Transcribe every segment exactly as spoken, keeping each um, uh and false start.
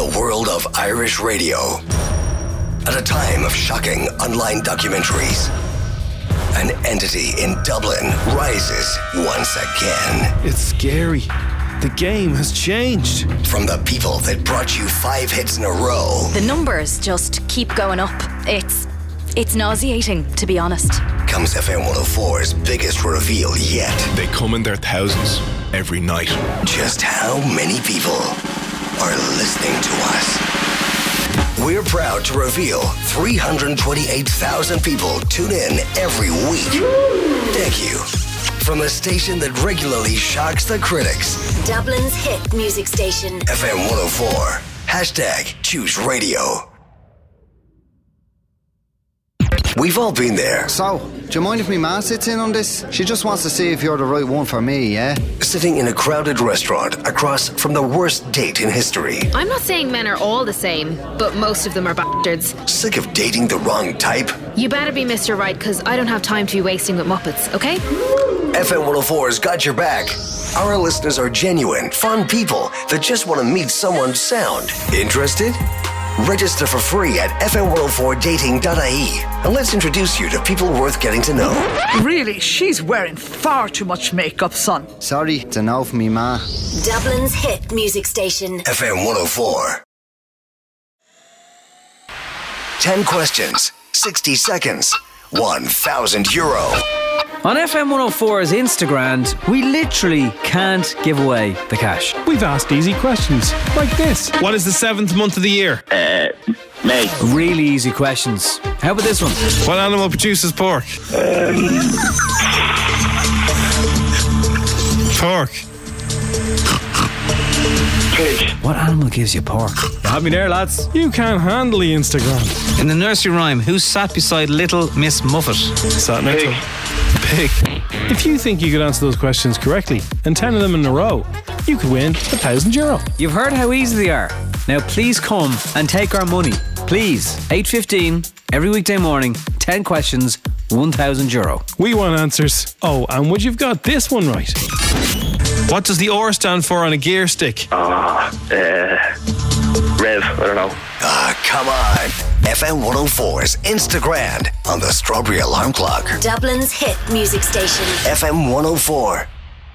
the world of Irish radio. At a time of shocking online documentaries, an entity in Dublin rises once again. It's scary. The game has changed. From the people that brought you five hits in a row. The numbers just keep going up. It's it's nauseating, to be honest. Comes F M one oh four's biggest reveal yet. They come in their thousands every night. Just how many people are listening to us? We're proud to reveal three hundred twenty-eight thousand people tune in every week. Thank you. From the station that regularly shocks the critics. Dublin's hit music station. F M one oh four. Hashtag choose radio. We've all been there. So, do you mind if me ma sits in on this? She just wants to see if you're the right one for me, yeah? Sitting in a crowded restaurant across from the worst date in history. I'm not saying men are all the same, but most of them are bastards. Sick of dating the wrong type? You better be Mister Right, because I don't have time to be wasting with Muppets, okay? F M one oh four's got your back. Our listeners are genuine, fun people that just want to meet someone sound. Interested? Register for free at f m one oh four dating dot I E and let's introduce you to people worth getting to know. Really, she's wearing far too much makeup, son. Sorry, it's a no for me ma. Dublin's hit music station. F M one oh four. Ten questions, sixty seconds, one thousand euro. On F M one oh four's Instagram, we literally can't give away the cash. We've asked easy questions, like this. What is the seventh month of the year? Uh, May. Really easy questions. How about this one? What animal produces pork? Um, pork. Pig. What animal gives you pork? You have me there, lads. You can't handle the Instagram. In the nursery rhyme, who sat beside little Miss Muffet? Sat next to Pig. If you think you could answer those questions correctly, and ten of them in a row, you could win a thousand euro. You've heard how easy they are. Now please come and take our money. Please. eight fifteen, every weekday morning, ten questions, one thousand euro. We want answers. Oh, and would you've got this one right? What does the R stand for on a gear stick? Ah, uh, Rev, I don't know. Ah, come on. F M one oh four's Instagram on the Strawberry Alarm Clock. Dublin's hit music station. F M one oh four.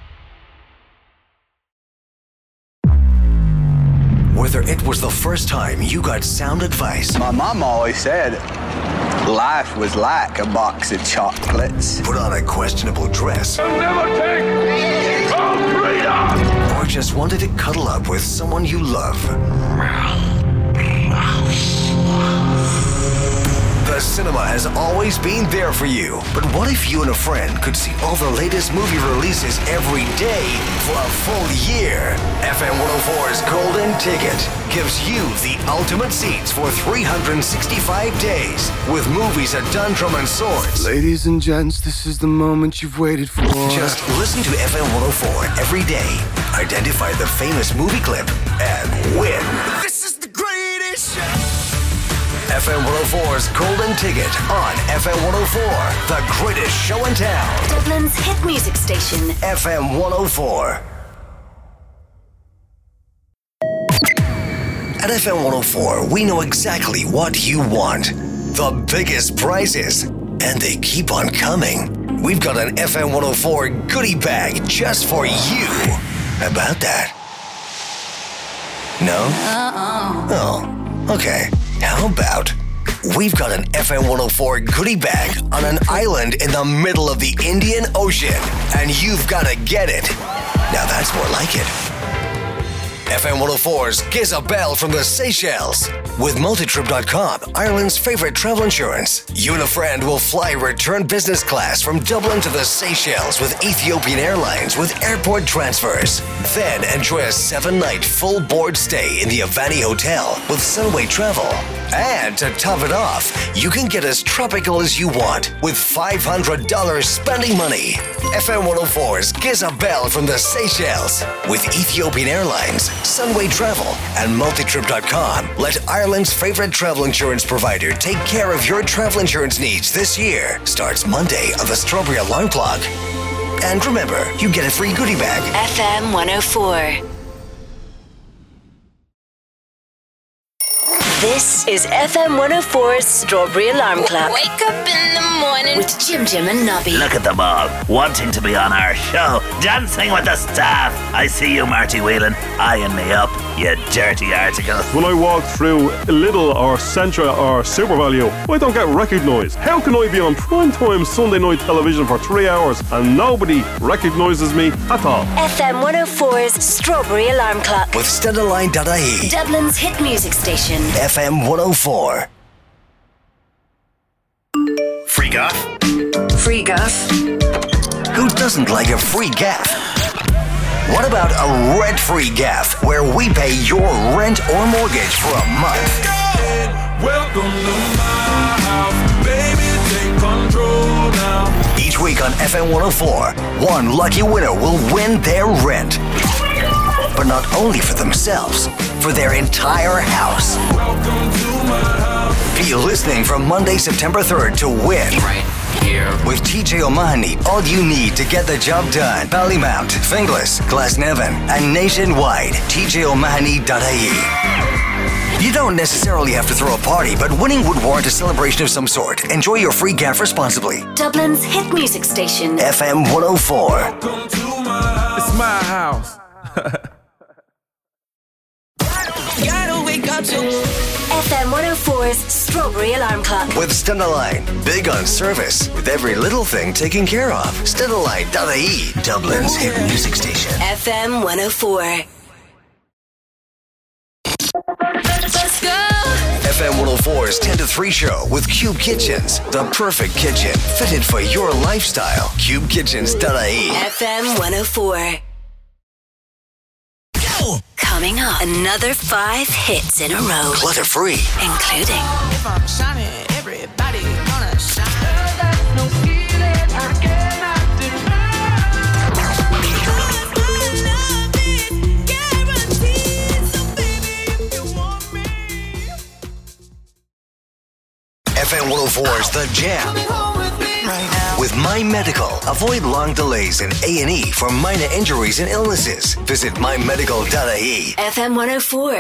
Whether it was the first time you got sound advice. My mom always said life was like a box of chocolates. Put on a questionable dress. I'll never take our freedom. Or just wanted to cuddle up with someone you love. The cinema has always been there for you. But what if you and a friend could see all the latest movie releases every day for a full year? F M one oh four's Golden Ticket gives you the ultimate seats for three hundred sixty-five days with movies at Dundrum and Swords. Ladies and gents, this is the moment you've waited for. Just listen to F M one oh four every day. Identify the famous movie clip and win. This is the greatest show. F M one oh four's Golden Ticket on F M one oh four, the greatest show in town. Dublin's hit music station. F M one oh four. At F M one oh four, we know exactly what you want. The biggest prizes. And they keep on coming. We've got an F M one oh four goodie bag just for you. How about that? No? Uh-uh. Oh, okay. How about we've got an F M one oh four goodie bag on an island in the middle of the Indian Ocean, and you've got to get it. Now that's more like it. F M one oh four's Gizabelle from the Seychelles. With Multitrip dot com, Ireland's favorite travel insurance, you and a friend will fly return business class from Dublin to the Seychelles with Ethiopian Airlines with airport transfers. Then enjoy a seven-night full board stay in the Avani Hotel with Sunway Travel. And to top it off, you can get as tropical as you want with five hundred dollars spending money. F M one oh four's Gizabelle from the Seychelles. With Ethiopian Airlines, Sunway Travel, and Multitrip dot com, let Ireland's favorite travel insurance provider take care of your travel insurance needs this year. Starts Monday on the Strawberry Alarm Clock. And remember, you get a free goodie bag. F M one oh four. This is F M one oh four's Strawberry Alarm Clock. Wake up in the morning with Jim Jim and Nobby. Look at them all, wanting to be on our show, dancing with the staff. I see you, Marty Whelan, eyeing me up, you dirty article. When I walk through Lidl or Centra or Super Value, I don't get recognised. How can I be on primetime Sunday night television for three hours and nobody recognises me at all? F M one oh four's Strawberry Alarm Clock with Steadaline dot I E, Dublin's hit music station. F M one oh four. Free gaff? Free gaff? Who doesn't like a free gaff? What about a rent-free gaff where we pay your rent or mortgage for a month? Welcome to my house, baby, take control now. Each week on F M one oh four, one lucky winner will win their rent. But not only for themselves, for their entire house. Welcome to my house. Be listening from Monday, September third to win. Right here. With T J O'Mahony, all you need to get the job done. Ballymount, Finglas, Glasnevin, and nationwide. T J O'Mahony dot I E. You don't necessarily have to throw a party, but winning would warrant a celebration of some sort. Enjoy your free gaff responsibly. Dublin's hit music station. F M one oh four. Welcome to my house. It's my house. Gotta wake up to F M one oh four's Strawberry Alarm Clock with Steadaline. Big on service, with every little thing taken care of. Steadaline dot I E, Dublin's hit music station. F M one oh four. Let's go. F M one oh four's ten to three show with Cube Kitchens. The perfect kitchen, fitted for your lifestyle. Cube Kitchens dot I E. F M one oh four. Coming up, another five hits in a row. Clutter free. Including If I'm shining, everybody gonna shine. That's no feeling I cannot deny. F M one oh four's The Jam. With My Medical, avoid long delays in A and E for minor injuries and illnesses. Visit my medical dot I E. F M one oh four.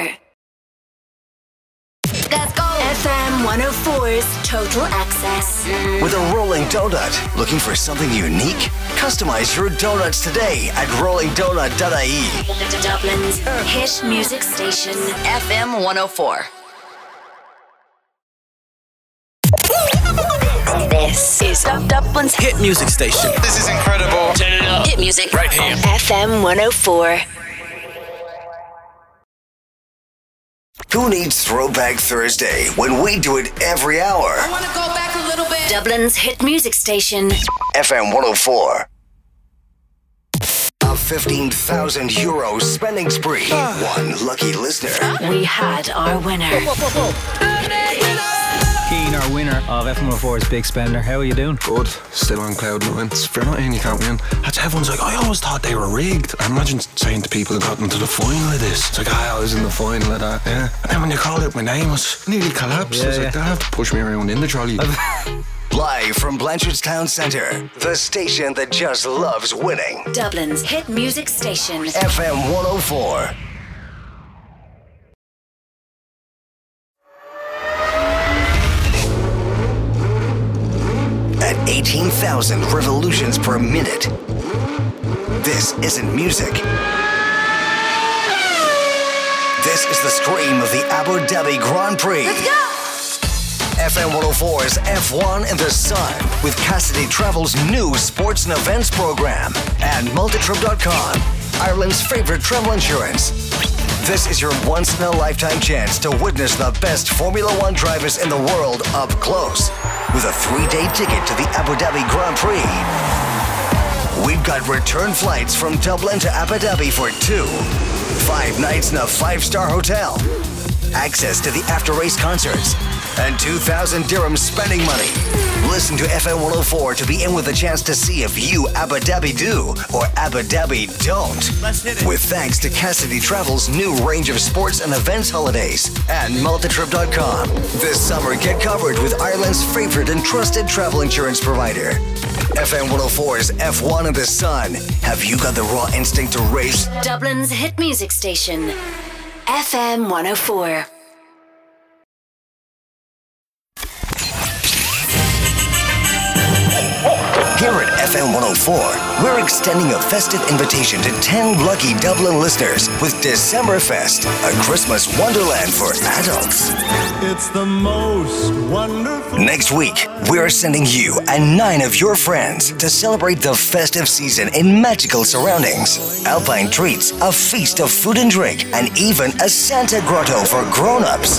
Let's go. F M one oh four's Total Access. With a rolling donut. Looking for something unique? Customize your donuts today at rolling donut dot I E. Dublin's hit music station. F M one oh four. This is Dublin's hit music station. This is incredible. Turn it up. hit music. Right here. F M one oh four. Who needs Throwback Thursday when we do it every hour? I want to go back a little bit. Dublin's hit music station. F M one oh four. A fifteen thousand euro spending spree. One lucky listener. We had our winner. Keen, our winner of F M one oh four's Big Spender. How are you doing? Good. Still on cloud nine. For nothing you can't win. That's everyone's like, I always thought they were rigged. I imagine saying to people who got into the final of this. It's like, ah, I was in the final of that, yeah. And then when you called out my name, I was nearly collapsed. Yeah, I was yeah. like, they have to push me around in the trolley. Live from Blanchardstown Centre, the station that just loves winning. Dublin's hit music station. F M one oh four. At eighteen thousand revolutions per minute, this isn't music. This is the scream of the Abu Dhabi Grand Prix. Let's go. F M one oh four's F one in the Sun with Cassidy Travel's new sports and events program and multitrip dot com, Ireland's favorite travel insurance. This is your once-in-a-lifetime chance to witness the best Formula One drivers in the world up close with a three-day ticket to the Abu Dhabi Grand Prix. We've got return flights from Dublin to Abu Dhabi for two, five nights in a five-star hotel, access to the after-race concerts, and two thousand dirhams spending money. Listen to F M one oh four to be in with a chance to see if you Abu Dhabi do or Abu Dhabi don't. Let's hit it. With thanks to Cassidy Travel's new range of sports and events holidays and multitrip dot com. This summer, get covered with Ireland's favorite and trusted travel insurance provider. F M one oh four's F one in the Sun. Have you got the raw instinct to race? Dublin's hit music station. F M one oh four. Here at F M one oh four, we're extending a festive invitation to ten lucky Dublin listeners with Decemberfest, a Christmas wonderland for adults. It's the most wonderful. Next week, we're sending you and nine of your friends to celebrate the festive season in magical surroundings. Alpine treats, a feast of food and drink, and even a Santa grotto for grown-ups.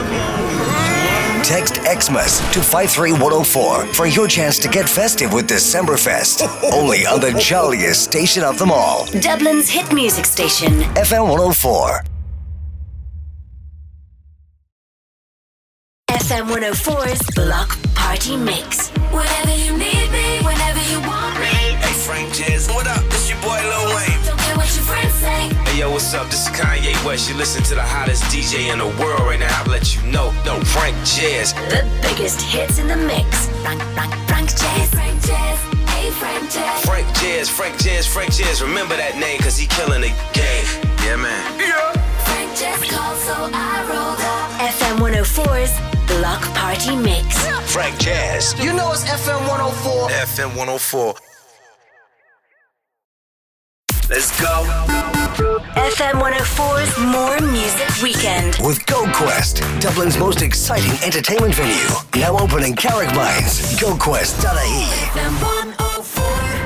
Text Xmas to five three one oh four for your chance to get festive with Decemberfest. Only on the jolliest station of them all. Dublin's hit music station. F M one oh four. F M one oh four's Block Party Mix. Whenever you need me, whenever you want me. Hey, Frank Jazz, what up? This your boy Lil Wayne. Don't care what your friends say. Hey, yo, what's up? This is Kanye West. You listen to the hottest D J in the world right now. I'll let you know. No, Frank Jazz. The biggest hits in the mix. Frank, Frank, Frank Jazz. Frank Jazz. Hey, Frank Jazz. Frank Jazz, Frank Jazz, Frank Jazz. Remember that name, cause he killing the game. Yeah, man. Yeah. Frank Jazz called, so I rolled up. F M one oh four's Block Party Mix. Frank Jazz. You know it's F M one oh four. F M one oh four. Let's go. F M one oh four's More Music Weekend. With GoQuest, Dublin's most exciting entertainment venue. Now open in Carrickmines. go quest dot I E. F M one oh four.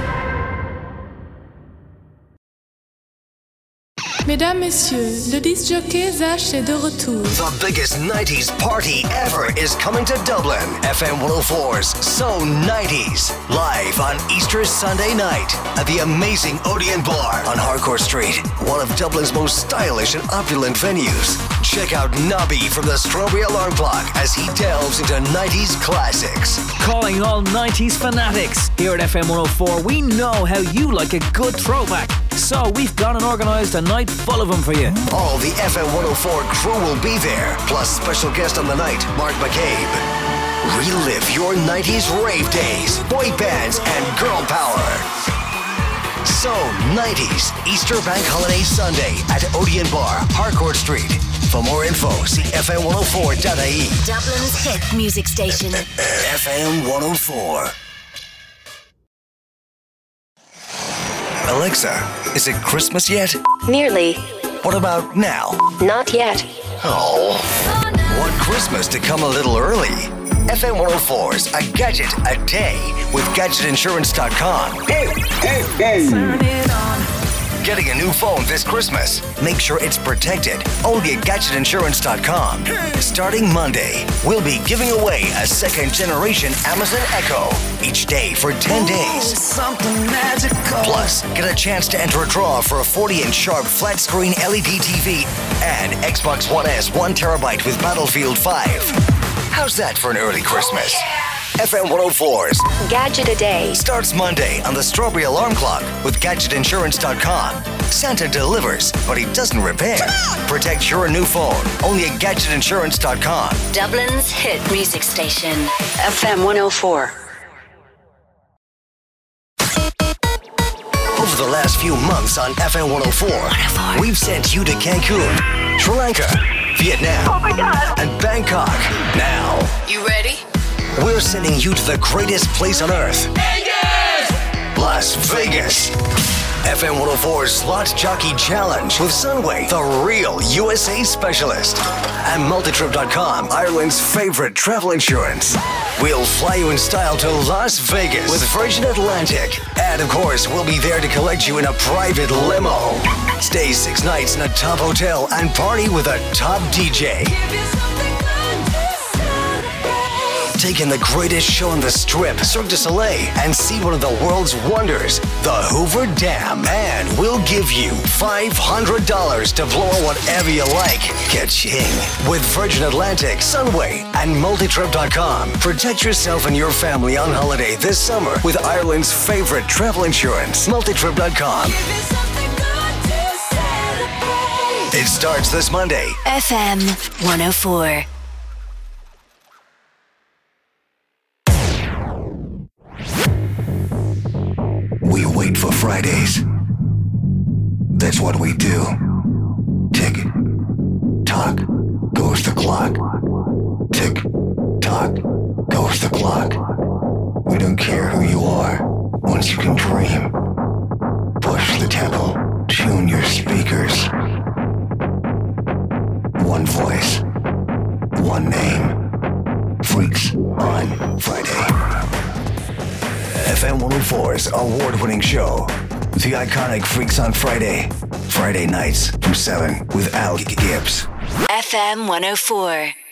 Mesdames, Messieurs, le disc jockey Zach est de retour. The biggest nineties party ever is coming to Dublin. F M one oh four's So nineties. Live on Easter Sunday night at the amazing Odeon Bar on Harcourt Street. One of Dublin's most stylish and opulent venues. Check out Nobby from the Strawberry Alarm Clock as he delves into nineties classics. Calling all nineties fanatics. Here at F M one oh four, we know how you like a good throwback. So we've gone and organised a night full of them for you. All the F M one oh four crew will be there, plus special guest on the night, Mark McCabe. Relive your nineties rave days, boy bands, and girl power. So nineties, Easter Bank Holiday Sunday at Odeon Bar, Harcourt Street. For more info, see F M one oh four dot I E. Dublin's hit music station. F M one oh four. Alexa, is it Christmas yet? Nearly. What about now? Not yet. Oh. Want Christmas to come a little early? F M one oh four's A Gadget a Day with gadget insurance dot com. Hey, hey, hey. Turn it on. Getting a new phone this Christmas? Make sure it's protected. Only at gadget insurance dot com. Starting Monday, we'll be giving away a second generation Amazon Echo each day for ten days. Something magical. Plus, get a chance to enter a draw for a forty inch sharp flat screen L E D T V and Xbox One S one terabyte with Battlefield five. How's that for an early Christmas? F M one oh four's Gadget a Day starts Monday on the Strawberry Alarm Clock with gadget insurance dot com. Santa delivers, but he doesn't repair. Protect your new phone only at gadget insurance dot com. Dublin's hit music station. F M one oh four. Over the last few months on F M one oh four, we've sent you to Cancun, Sri Lanka, Vietnam, Oh my God. and Bangkok. Now, You ready? we're sending you to the greatest place on earth, Vegas! Las Vegas. F M one oh four's Slot Jockey Challenge with Sunway, the real U S A specialist. And Multitrip dot com, Ireland's favorite travel insurance. We'll fly you in style to Las Vegas with Virgin Atlantic. And of course, we'll be there to collect you in a private limo. Stay six nights in a top hotel and party with a top D J. Take in the greatest show on the Strip, Cirque du Soleil, and see one of the world's wonders, the Hoover Dam. And we'll give you five hundred dollars to blow on whatever you like. Ka-ching. With Virgin Atlantic, Sunway, and Multitrip dot com. Protect yourself and your family on holiday this summer with Ireland's favorite travel insurance, Multitrip dot com. It starts this Monday. F M one oh four. We wait for Fridays. That's what we do. Tick, tock, goes the clock. Tick, tock, goes the clock. We don't care who you are. M one oh four's award-winning show, the iconic Freaks on Friday. Friday nights from seven with Al Gibbs. F M one oh four.